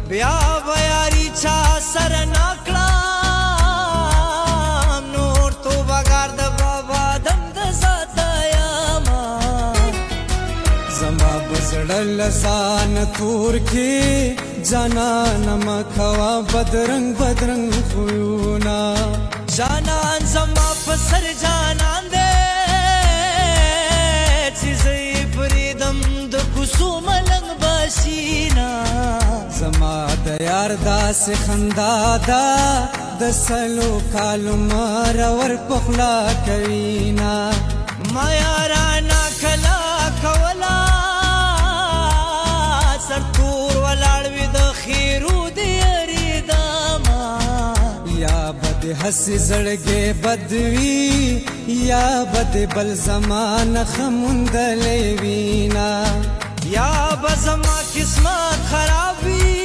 بیا بیاری چا سر ناکلام نور تو بغار د بابا دم د ذاته یاما زما بزړه لسان تور کې جانان مخوا بدرنګ بدرنګ خویونا جانان زما پسر جانان دے چیزی پریدم د کوسو ملنګ باشینا زما د یار داسې خندا ده د سلو کالو مرور پخلا کوینا ما یارانا کلا کولا سرتور ولاړ وي د خیرو دی یریداما یا بد حسی زړګې بدوي یا بد بل زمان خموندلې وینا یا بزما قسمت خراب وي